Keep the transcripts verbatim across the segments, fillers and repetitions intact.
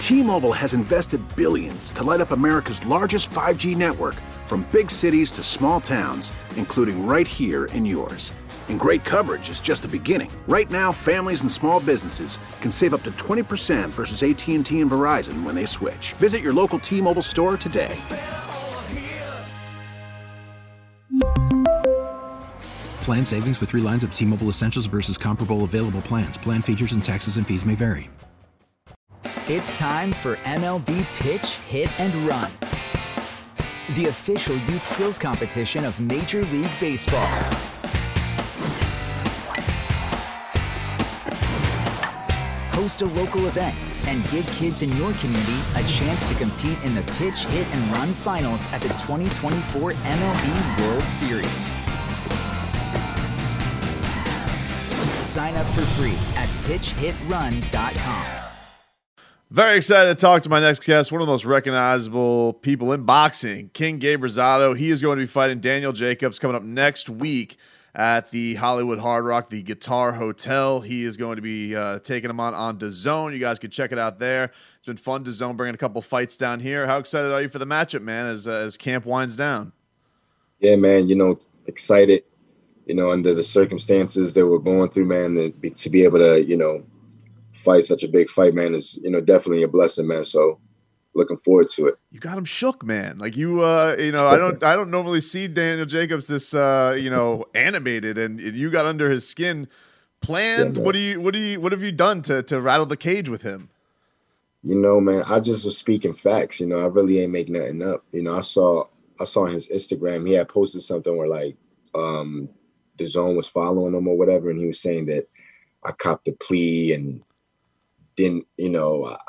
T-Mobile has invested billions to light up America's largest five G network, from big cities to small towns, including right here in yours. And great coverage is just the beginning. Right now, families and small businesses can save up to twenty percent versus A T and T and Verizon when they switch. Visit your local T-Mobile store today. Plan savings with three lines of T-Mobile Essentials versus comparable available plans. Plan features and taxes and fees may vary. It's time for M L B Pitch, Hit, and Run, the official youth skills competition of Major League Baseball. Host a local event and give kids in your community a chance to compete in the Pitch, Hit, and Run finals at the twenty twenty-four M L B World Series. Sign up for free at pitch hit run dot com. Very excited to talk to my next guest, one of the most recognizable people in boxing, King Gabe Rosado. He is going to be fighting Daniel Jacobs coming up next week at the Hollywood Hard Rock, the Guitar Hotel. He is going to be uh, taking him on on DAZN. You guys can check it out there. It's been fun, DAZN bringing a couple fights down here. How excited are you for the matchup, man, as, uh, as camp winds down? Yeah, man, you know, excited. You know, under the circumstances that we're going through, man, to be, to be able to, you know, fight such a big fight, man, is, you know, definitely a blessing, man. So looking forward to it. You got him shook, man. Like you, uh, you know, I don't, I don't normally see Daniel Jacobs this, uh, you know, animated, and, and you got under his skin. Planned. Yeah, what do you, what do you, what have you done to to rattle the cage with him? You know, man, I just was speaking facts. You know, I really ain't making nothing up. You know, I saw, I saw on his Instagram, he had posted something where like, um. DAZN was following him or whatever, and he was saying that I copped the plea and didn't, you know, uh,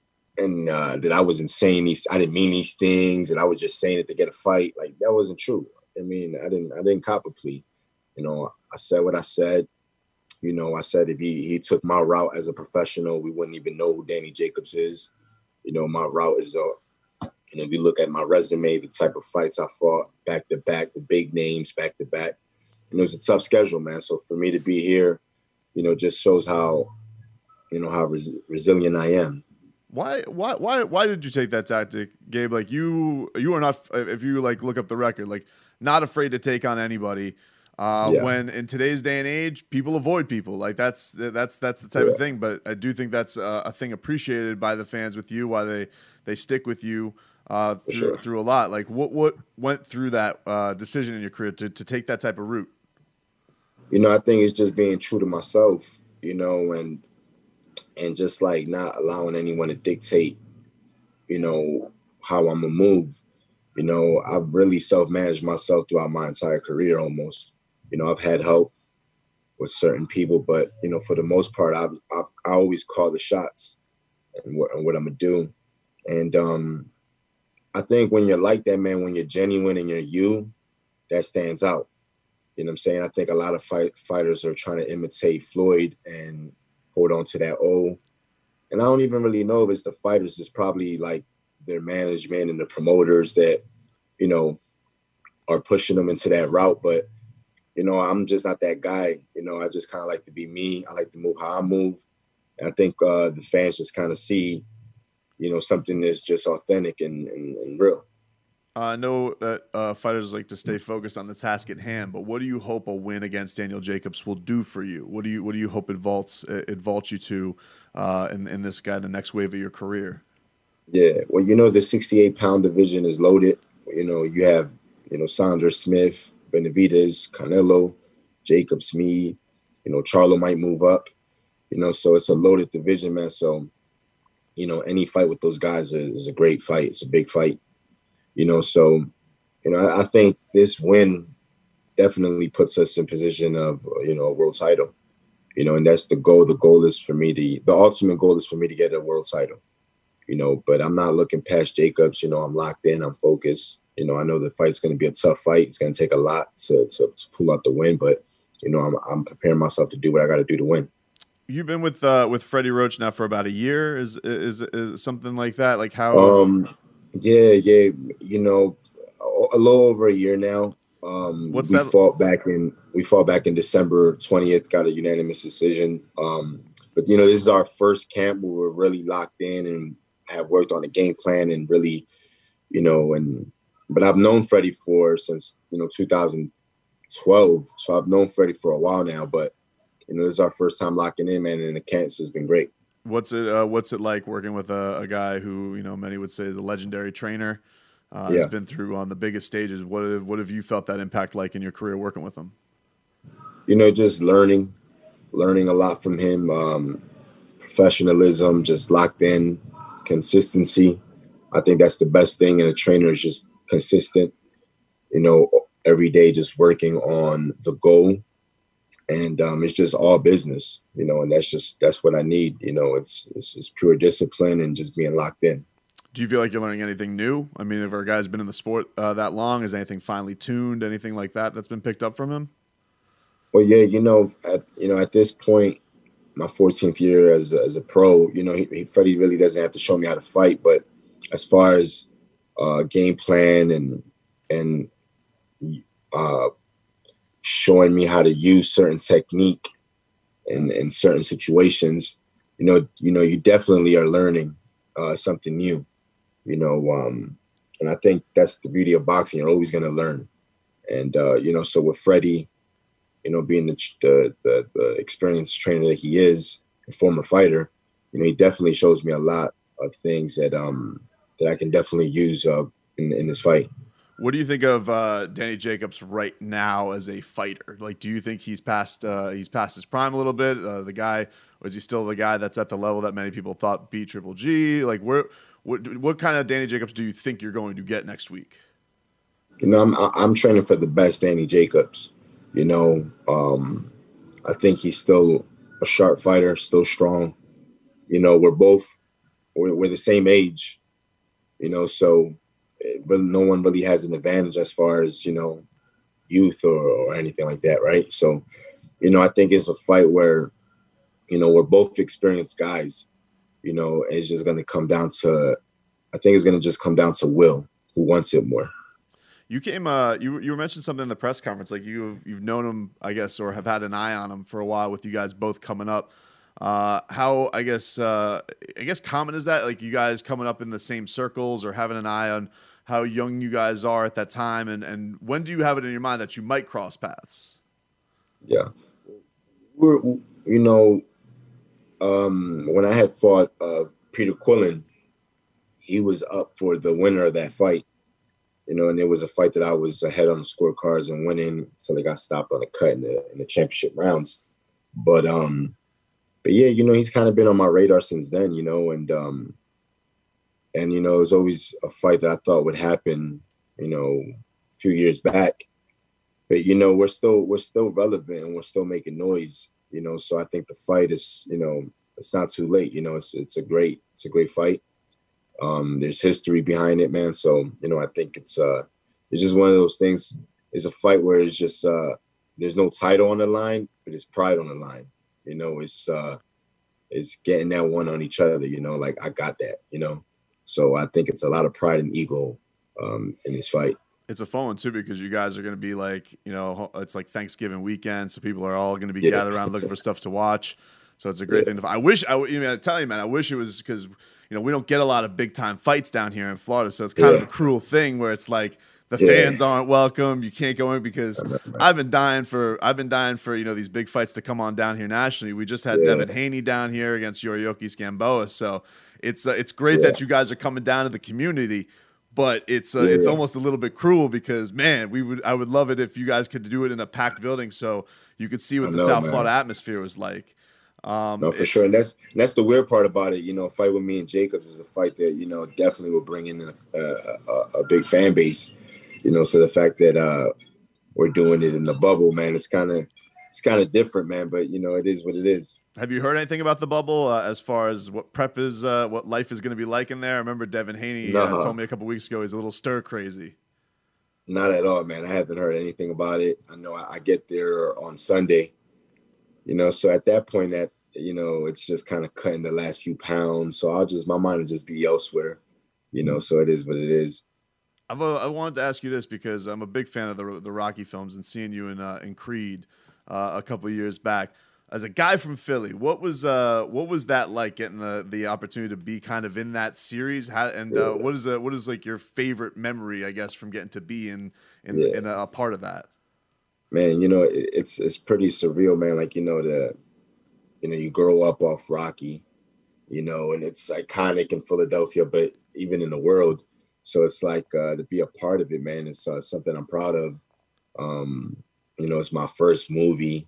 and uh, that I wasn't saying these, I didn't mean these things, and I was just saying it to get a fight. Like, that wasn't true. I mean, I didn't, I didn't cop a plea. You know, I said what I said. You know, I said if he he took my route as a professional, we wouldn't even know who Danny Jacobs is. You know, my route is, uh, and if you look at my resume, the type of fights I fought back to back, the big names back to back. And it was a tough schedule, man. So for me to be here, you know, just shows how, you know, how res- resilient I am. Why, why, why, why did you take that tactic, Gabe? Like you, you are not, if you like look up the record, like not afraid to take on anybody. Uh, yeah. When in today's day and age, people avoid people. Like that's, that's, that's the type yeah. of thing. But I do think that's a, a thing appreciated by the fans with you, why they, they stick with you. Uh, through, sure. through a lot. Like what, what went through that uh, decision in your career to, to take that type of route? You know, I think it's just being true to myself, you know, and and just like not allowing anyone to dictate, you know, how I'm going to move. You know, I've really self-managed myself throughout my entire career almost. You know, I've had help with certain people, but, you know, for the most part, I've, I've I always call the shots and what, and what I'm going to do. And um, I think when you're like that, man, when you're genuine and you're you, that stands out. You know what I'm saying? I think a lot of fight fighters are trying to imitate Floyd and hold on to that O. And I don't even really know if it's the fighters. It's probably like their management and the promoters that, you know, are pushing them into that route. But, you know, I'm just not that guy. You know, I just kind of like to be me. I like to move how I move. And I think uh, the fans just kind of see, you know, something that's just authentic and, and, and real. I know that uh, fighters like to stay focused on the task at hand, but what do you hope a win against Daniel Jacobs will do for you? What do you what do you hope it vaults it vaults you to uh, in in this guy, the next wave of your career? Yeah, well, you know, the sixty-eight pound division is loaded. You know, you have you know Saunders, Smith, Benavidez, Canelo, Jacobs, me. You know, Charlo might move up. You know, so it's a loaded division, man. So, you know, any fight with those guys is, is a great fight. It's a big fight. You know, so, you know, I, I think this win definitely puts us in position of, you know, a world title, you know, and that's the goal. The goal is for me to, the ultimate goal is for me to get a world title, you know, but I'm not looking past Jacobs. You know, I'm locked in, I'm focused. You know, I know the fight's going to be a tough fight. It's going to take a lot to, to, to pull out the win, but, you know, I'm, I'm preparing myself to do what I got to do to win. You've been with, uh, with Freddie Roach now for about a year. Is, is, is something like that? Like how, um, Yeah, yeah, you know, a little over a year now. Um, What's we that? fought back in we fought back in December twentieth, got a unanimous decision. Um, but you know, this is our first camp where we're really locked in and have worked on a game plan and really, you know, and but I've known Freddie for since, you know, two thousand twelve. So I've known Freddie for a while now, but, you know, this is our first time locking in, man, and the camp has been great. What's it uh, What's it like working with a, a guy who, you know, many would say is a legendary trainer? Uh, yeah. Has been through on the biggest stages. What have, what have you felt that impact like in your career working with him? You know, just learning, learning a lot from him. Um, professionalism, just locked in, consistency. I think that's the best thing in a trainer is just consistent, you know, every day just working on the goal. And um, it's just all business, you know, and that's just, that's what I need. You know, it's, it's, it's pure discipline and just being locked in. Do you feel like you're learning anything new? I mean, if our guy's been in the sport uh, that long, is anything finely tuned, anything like that that's been picked up from him? Well, yeah, you know, at, you know, at this point, my fourteenth year as a, as a pro, you know, he, he, Freddie really doesn't have to show me how to fight. But as far as uh, game plan and and uh, showing me how to use certain technique in, in certain situations, you know, you know, you definitely are learning uh, something new. You know, um, and I think that's the beauty of boxing. You're always going to learn. And, uh, you know, so with Freddie, you know, being the, the, the, the experienced trainer that he is, a former fighter, you know, he definitely shows me a lot of things that um, that I can definitely use uh, in, in this fight. What do you think of uh, Danny Jacobs right now as a fighter? Like, do you think he's past uh, he's past his prime a little bit? Uh, the guy, or is he still the guy that's at the level that many people thought beat Triple G? Like, where, what, what kind of Danny Jacobs do you think you're going to get next week? You know, I'm I'm training for the best Danny Jacobs. You know, um, I think he's still a sharp fighter, still strong. You know, we're both we're, we're the same age. You know, so but no one really has an advantage as far as, you know, youth or, or anything like that, right? So, you know, I think it's a fight where, you know, we're both experienced guys. You know, it's just going to come down to, I think it's going to just come down to will, who wants it more. You came, uh, you you mentioned something in the press conference, like you've you've known him, I guess, or have had an eye on him for a while with you guys both coming up. Uh, how I guess uh, I guess common is that, like you guys coming up in the same circles or having an eye on how young you guys are at that time, and and when do you have it in your mind that you might cross paths? Yeah, we're you know, um, when I had fought uh, Peter Quillen, he was up for the winner of that fight. You know, and it was a fight that I was ahead on the scorecards and winning, so they got stopped on a cut in the in the championship rounds. But um, but yeah, you know, he's kind of been on my radar since then. You know, and um, and you know, it was always a fight that I thought would happen. You know, a few years back. But you know, we're still we're still relevant and we're still making noise. You know, so I think the fight is, you know, it's not too late. You know, it's it's a great it's a great fight. Um, there's history behind it, man. So, you know, I think it's uh, it's just one of those things. It's a fight where it's just uh, there's no title on the line, but it's pride on the line. You know, it's uh, it's getting that one on each other. You know, like I got that. You know, so I think it's a lot of pride and ego um, in this fight. It's a fun one too, because you guys are going to be like, you know, it's like Thanksgiving weekend, so people are all going to be yeah. gathered around looking for stuff to watch. So it's a great yeah. thing to. I wish I, you know, I tell you, man, I wish it was because. You know, we don't get a lot of big time fights down here in Florida, so it's kind yeah. of a cruel thing where it's like the yeah. fans aren't welcome. You can't go in because I've been dying for I've been dying for you know these big fights to come on down here nationally. We just had yeah. Devin Haney down here against Yuriorkis Gamboa, so it's uh, it's great yeah. that you guys are coming down to the community. But it's uh, yeah. it's almost a little bit cruel because man, we would I would love it if you guys could do it in a packed building so you could see what I the know, South man. Florida atmosphere was like. Um, no, for it, sure. And that's that's the weird part about it. You know, a fight with me and Jacobs is a fight that, you know, definitely will bring in a, a, a big fan base. You know, so the fact that uh, we're doing it in the bubble, man, it's kind of it's kind of different, man. But, you know, it is what it is. Have you heard anything about the bubble uh, as far as what prep is, uh, what life is going to be like in there? I remember Devin Haney uh, told me a couple weeks ago he's a little stir crazy. Not at all, man. I haven't heard anything about it. I know I, I get there on Sunday. You know, so at that point, that you know, it's just kind of cutting the last few pounds. So I'll just my mind will just be elsewhere. You know, so it is what it is. I've uh, I wanted to ask you this because I'm a big fan of the the Rocky films and seeing you in uh, in Creed uh, a couple of years back. as a guy from Philly, what was uh what was that like, getting the the opportunity to be kind of in that series? How, and uh, what is a, what is like your favorite memory, I guess, from getting to be in in, yeah. in a, a part of that? Man, you know, it, it's it's pretty surreal, man. Like, you know, the you know, you grow up off Rocky, you know, and it's iconic in Philadelphia, but even in the world. So it's like uh, to be a part of it, man. It's uh, something I'm proud of. Um, you know, it's my first movie.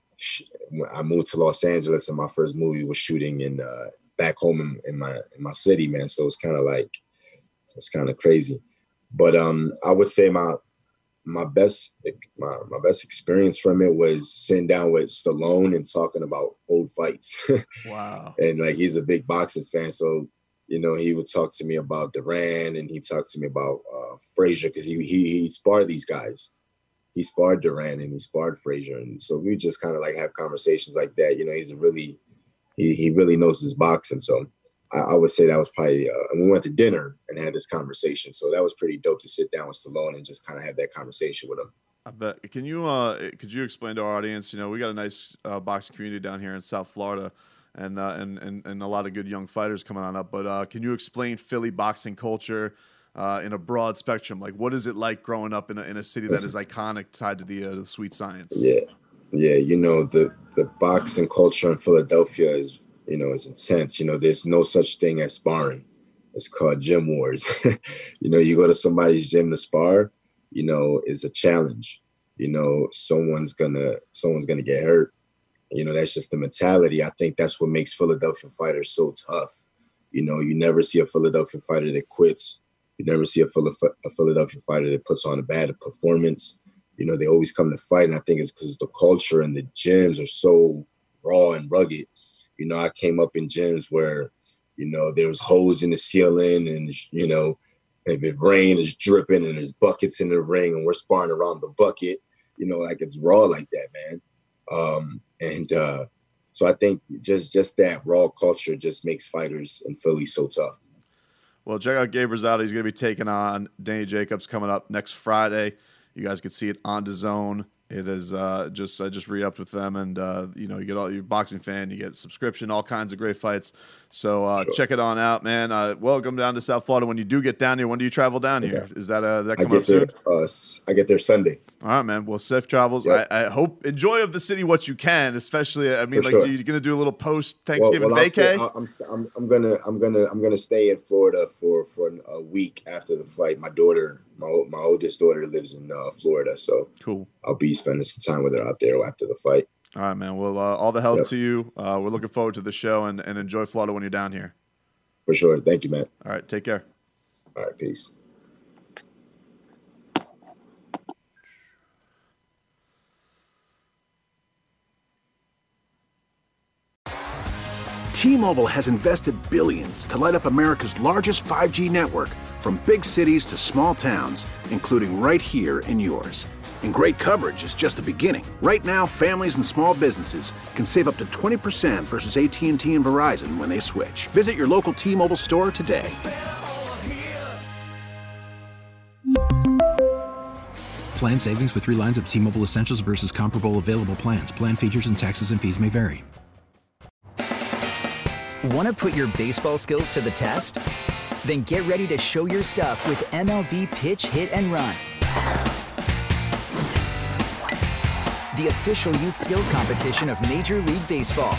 I moved to Los Angeles, and my first movie was shooting in uh, back home in, in my in my city, man. So it's kind of like it's kind of crazy. But um, I would say my my best my, my best experience from it was sitting down with Stallone and talking about old fights. Wow! And like, he's a big boxing fan, so you know, he would talk to me about Duran, and he talked to me about uh, Frazier, because he, he he sparred these guys. He sparred Duran and he sparred Frazier, and so we just kind of like have conversations like that. You know, he's a really he he really knows his boxing. So I, I would say that was probably. Uh, and we went to dinner and had this conversation. So that was pretty dope to sit down with Stallone and just kind of have that conversation with him. I bet. Can you uh could you explain to our audience? You know, we got a nice uh, boxing community down here in South Florida. And, uh, and and and a lot of good young fighters coming on up. But uh, can you explain Philly boxing culture uh, in a broad spectrum? Like, what is it like growing up in a, in a city that is iconic, tied to the, uh, the sweet science? Yeah, yeah. You know, the the boxing culture in Philadelphia is, you know, is intense. You know, there's no such thing as sparring. It's called gym wars. You know, you go to somebody's gym to spar, you know, it's a challenge. You know, someone's gonna someone's gonna get hurt. You know, that's just the mentality. I think that's what makes Philadelphia fighters so tough. You know, you never see a Philadelphia fighter that quits. You never see a, a Philadelphia fighter that puts on a bad performance. You know, they always come to fight, and I think it's because the culture and the gyms are so raw and rugged. You know, I came up in gyms where, you know, there was holes in the ceiling, and, you know, if it rain is dripping and there's buckets in the ring and we're sparring around the bucket. You know, like, it's raw like that, man. Um, and uh, so I think just just that raw culture just makes fighters in Philly so tough. Well, check out Gabe Rosado. He's going to be taking on Danny Jacobs coming up next Friday. You guys can see it on DAZN. It is uh, just I just re-upped with them, and uh, you know, you get all your boxing fan, you get a subscription, all kinds of great fights. So uh, sure. Check it on out, man. Uh, welcome down to South Florida. When you do get down here, when do you travel down here? Yeah. Is that uh, that coming up there, soon? Uh, I get there Sunday. All right, man. Well, safe travels. Yeah. I, I hope enjoy of the city what you can, especially. I mean, For like, sure. You're gonna do a little post Thanksgiving well, well, vacay. Stay, I'm, I'm I'm gonna I'm gonna I'm gonna stay in Florida for for a week after the fight. My daughter, my my oldest daughter, lives in uh, Florida, so cool. I'll be spending some time with her out there after the fight. All right, man. Well, uh, all the health yep. to you. Uh, we're looking forward to the show, and, and enjoy Florida when you're down here. For sure. Thank you, man. All right. Take care. All right. Peace. T-Mobile has invested billions to light up America's largest five G network, from big cities to small towns, including right here in yours. And great coverage is just the beginning. Right now, families and small businesses can save up to twenty percent versus A T and T and Verizon when they switch. Visit your local T-Mobile store today. Plan savings with three lines of T-Mobile Essentials versus comparable available plans. Plan features and taxes and fees may vary. Want to put your baseball skills to the test? Then get ready to show your stuff with M L B Pitch, Hit, and Run. The official youth skills competition of Major League Baseball.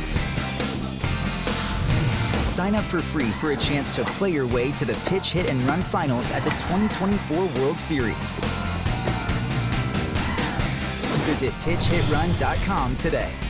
Sign up for free for a chance to play your way to the Pitch, Hit, and Run finals at the twenty twenty-four World Series. Visit pitch hit run dot com today.